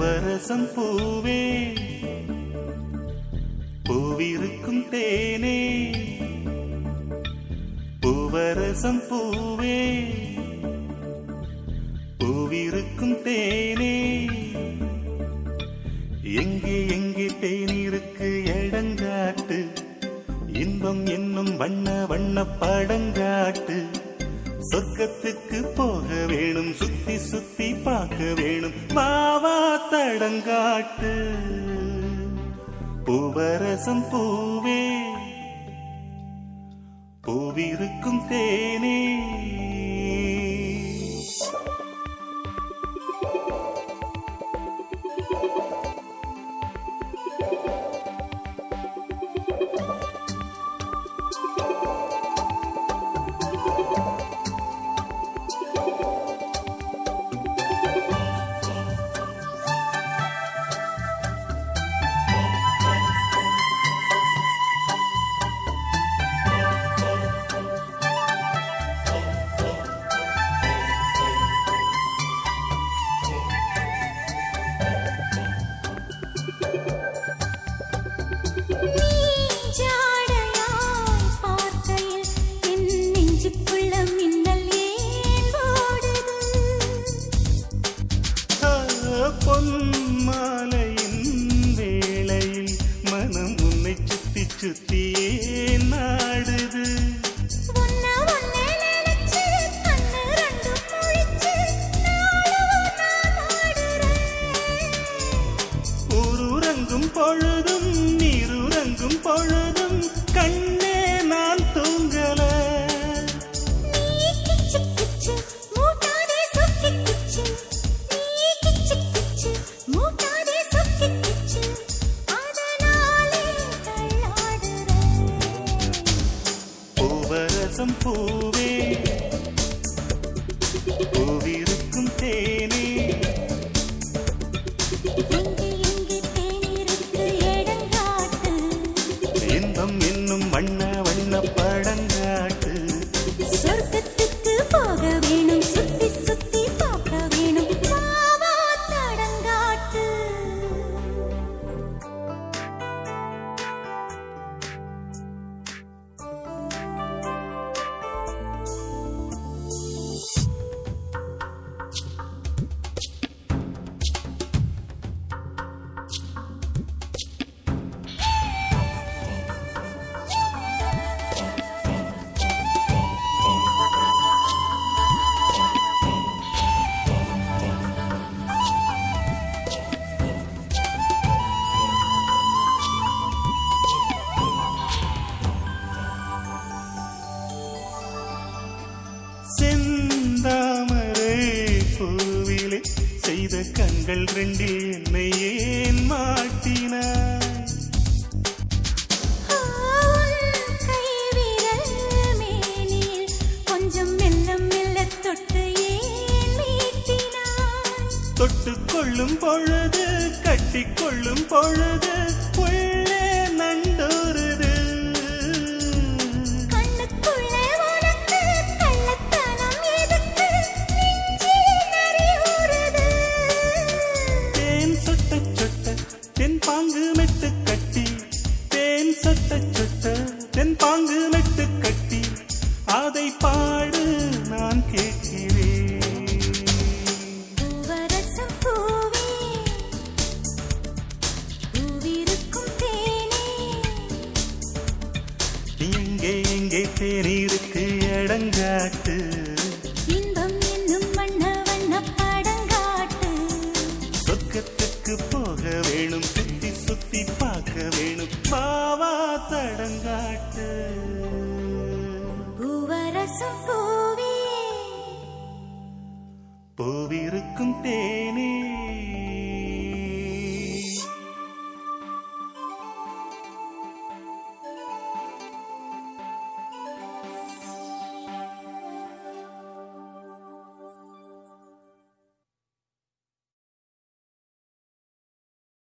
பூவரசம் பூவே பூவிருக்கும் தேனே பூவரசம் பூவே பூவிருக்கும் தேனே எங்கே எங்கே தேனிருக்கு எடங்காட்டு இன்பம் என்னும் வண்ண வண்ண படங்காட்டு சொர்க்கத்துக்கு போக வேணும் சுத்தி சுத்தி பார்க்க வேணும் மாவா தடங்காட்டு பூவரசம் பூவே பூவிருக்கும் தேனே பொன்மாலையின் வேளையில் மனம் உன்னை சுத்தி சுத்தியே நாடுது ஊருறங்கும் பொழுதும் நீருறங்கும் பொழுதும் கண்ணே நான் தூங்கல பூவரசம் பூவே பூவிருக்கும் தேனே இன்பம் என்னும் வண்ண வண்ண படங்காட்டு சொர்க்கத்துக்கு போக வேணும் சுத்தி சுத்தி பார்க்க வேணும் மாவா தடங்காட்டு செந்தாமரை பூவிலே செய்த கண்கள் ரெண்டில் என்னை ஏன் மாட்டினாய் கொஞ்சம் மெல்ல மெல்ல தொட்டு ஏன் மீட்டினாய் தொட்டுக்கொள்ளும் பொழுது கட்டிக்கொள்ளும் பொழுது உள்ளே நண்டோருது தென் பாங்கு மெட்டு கட்டி தேன் சொட்ட சொட்ட தென் பாங்கு மெட்டு கட்டி அதை பாடு நான் கேட்கிறேன் பூவரசம் பூவே பூவிருக்கும் தேனே எங்கே எங்கே தேனிருக்கு எடங்காட்டு இன்பம் என்னும் வண்ண வண்ண படங்காட்டு சொர்க்கத்துக்கு போக வேணும் சுத்தி சுத்தி பார்க்க வேணும் மாவா தடங்காட்டு பூவரசம் பூவே பூவிருக்கும் தேனே